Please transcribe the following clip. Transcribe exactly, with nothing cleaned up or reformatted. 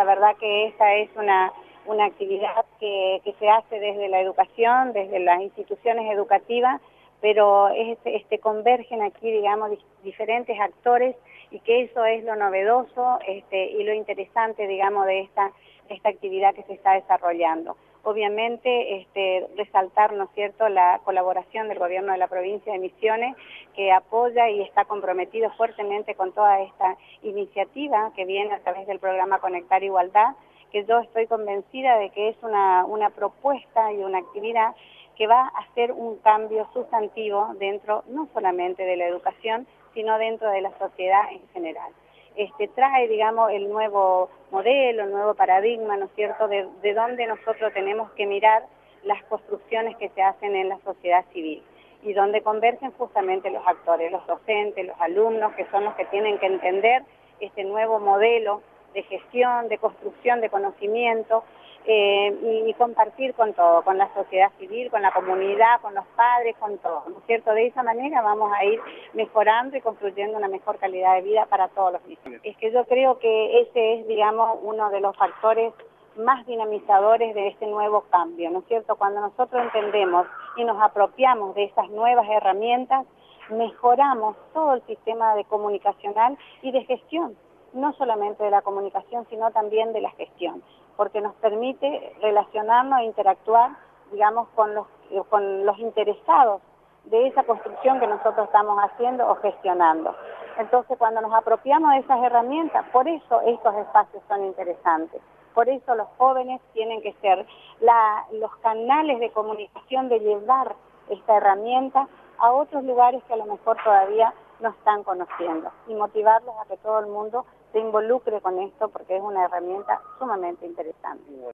verdad que esta es una, una actividad que, que se hace desde la educación, desde las instituciones educativas, pero este, este convergen aquí, digamos, di, diferentes actores, y que eso es lo novedoso este, y lo interesante, digamos, de esta, esta actividad que se está desarrollando. Obviamente, este, resaltar, ¿no es cierto?, la colaboración del gobierno de la provincia de Misiones, que apoya y está comprometido fuertemente con toda esta iniciativa que viene a través del programa Conectar Igualdad, que yo estoy convencida de que es una, una propuesta y una actividad que va a hacer un cambio sustantivo dentro, no solamente de la educación, sino dentro de la sociedad en general. Este, trae, digamos, el nuevo modelo, el nuevo paradigma, ¿no es cierto?, de, de dónde nosotros tenemos que mirar las construcciones que se hacen en la sociedad civil, y donde convergen justamente los actores, los docentes, los alumnos, que son los que tienen que entender este nuevo modelo de gestión, de construcción de conocimiento, eh, y, y compartir con todo, con la sociedad civil, con la comunidad, con los padres, con todo, ¿no es cierto? De esa manera vamos a ir mejorando y construyendo una mejor calidad de vida para todos los niños. Es que yo creo que ese es, digamos, uno de los factores más dinamizadores de este nuevo cambio, ¿no es cierto? Cuando nosotros entendemos y nos apropiamos de estas nuevas herramientas, mejoramos todo el sistema de comunicacional y de gestión, no solamente de la comunicación, sino también de la gestión, porque nos permite relacionarnos e interactuar, digamos, con los, con los interesados de esa construcción que nosotros estamos haciendo o gestionando. Entonces, cuando nos apropiamos de esas herramientas, por eso estos espacios son interesantes. Por eso los jóvenes tienen que ser la, los canales de comunicación, de llevar esta herramienta a otros lugares que a lo mejor todavía no están conociendo, y motivarlos a que todo el mundo se involucre con esto, porque es una herramienta sumamente interesante.